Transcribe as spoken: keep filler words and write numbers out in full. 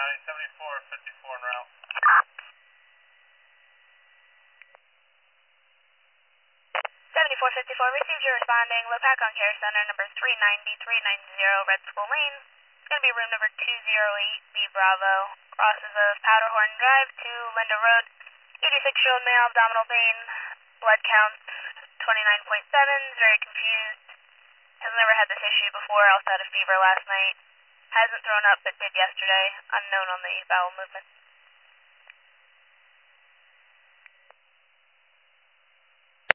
seventy-four fifty-four en route. seventy-four fifty-four, received your responding. Lopac on Care Center, number three ninety, three ninety, Red School Lane. It's going to be room number two oh eight, B Bravo. Crosses of Powderhorn Drive to Linda Road. eighty-six-year-old male, abdominal pain, blood count twenty-nine point seven, is very confused. Has never had this issue before, also had a fever last night. Hasn't thrown up but did yesterday. Unknown on the bowel movement.